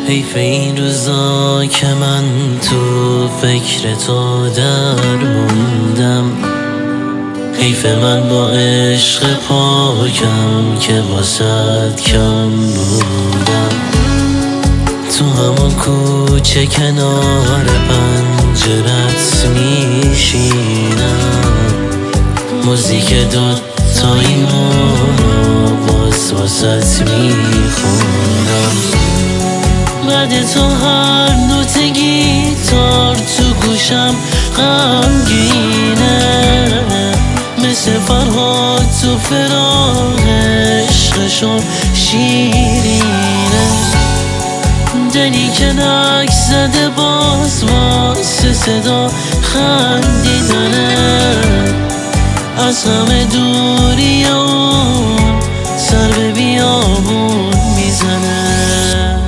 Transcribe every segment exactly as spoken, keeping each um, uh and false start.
حیف این روزا که من تو فکر تو در موندم، حیف من با عشق پاکم که واسد کم بودم. تو همون کوچه کنار پنجرت میشینم، موزیک دوتاییمو رو باز واسد میخونم. بعد تو هر نوت گیتار تو گوشم غمگینه، مثل فرهاد تو فراق عشقشون شیرینه. دلی که نک زده باز واسه صدا خندیدنه، از همه دوری اون سر به بیابون میزنه.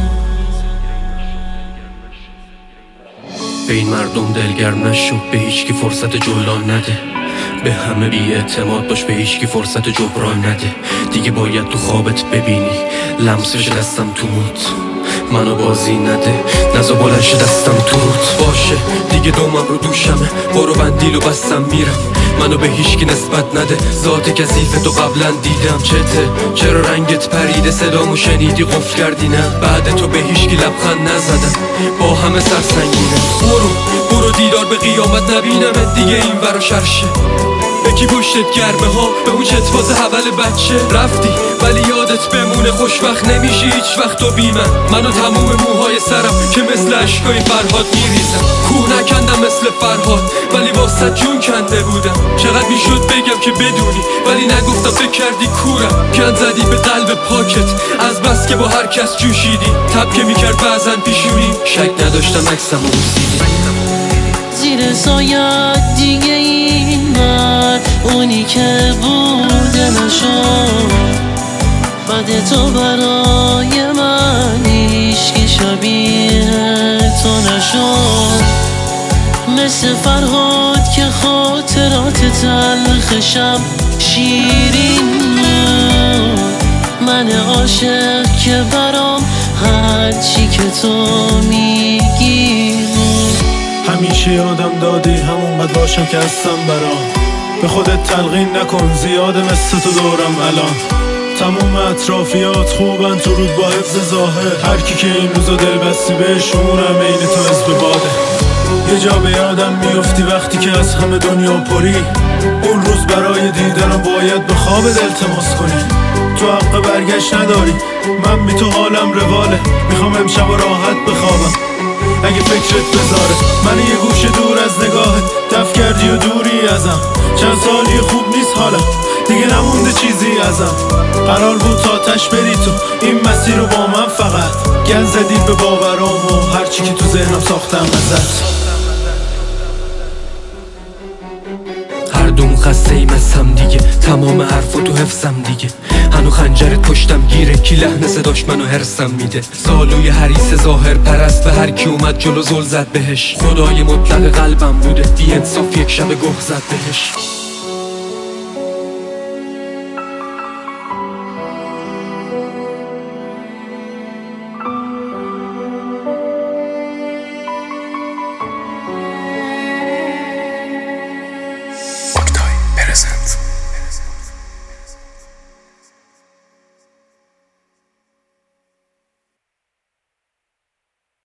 به این مردم دلگرم نشو، به هیچ کی فرصت جولان نده، به همه بی اعتماد باش، به هیچ کی فرصت جبران نده. دیگه باید تو خوابت ببینی لمسش دستم تو موت، منو بازی نده، نزا بلنش دستم تو روت باشه. دیگه دومم رو دوشمه، برو بندیل و بستم میرم، منو به هیچ کی نسبت نده، ذات کثیف تو قبلا دیدم. چته چرا رنگت پریده، صدامو شنیدی قفل کردی نه، بعد تو به هیچ کی لبخند نزدم، با همه سرسنگینه. برو برو دیدار به قیامت نبینم دیگه این ورا شرشه، یکی پشتت گرمه ها به اون چتفاز حول بچه. رفتی ولی یادت بمونه، خوشبخت نمیشی هیچ وقت تو بی من، منو تموم موهای سرم که مثل عشقای فرهاد میریزم. کوه نکندم مثل فرهاد ولی واسه جون کنده بودم، چقدر میشد بگم که بدونی ولی نگفتم، فکر کردی کورم. کند زدی به قلب پاکت از بس که با هر کس جوشیدی، تب که میکرد بعضن پیشونی، شک نداشتم عکسم و بوسیدی. زیر سایت دیگه این من اونی که بوده نشد، بعد تو برای من هیچکی شبیه تو نشد. مثل فرهاد که خاطرات تلخشم شیرین بود، من عاشق که برام هرچی که تو میگی بود. همیشه یادم دادی همون بد باشم که هستم برام، به خودت تلقین نکن زیاده مثل تو دورم الان. تموم اطرافیات خوبن تو رود با حفظ ظاهر، هر کی که این روزا دل بستی بهشونم عین تو حزب باده. یه جا به یادم میفتی وقتی که از همه دنیا پری، اون روز برای دیدنم باید به خوابت التماس کنی. تو حق برگشت نداری، من بی تو حالم رواله، میخوام امشب راحت بخوابم اگه فکرت بذاره. من یه گوشه دور از نگاهت دف کردی و دوری ازم، چند سالی خوب نیست حالا دیگه نمونده چیزی ازم. قرار بود تا تش بری تو این مسیر رو با من، فقط گل زدی به باورام و هرچی که تو ذهنم ساختم ازت. هر دوم خسته ایم از هم دیگه، تمام حرفا تو حفظم دیگه، هنو خنجرت پشتم گیره، کی لحن صداش منو هرسم میده. زالوی حریص ظاهر پرست به هر کی اومد جلو زل زد بهش، خدای مطلق قلبم بوده بی انصاف یک شب گه زد بهش.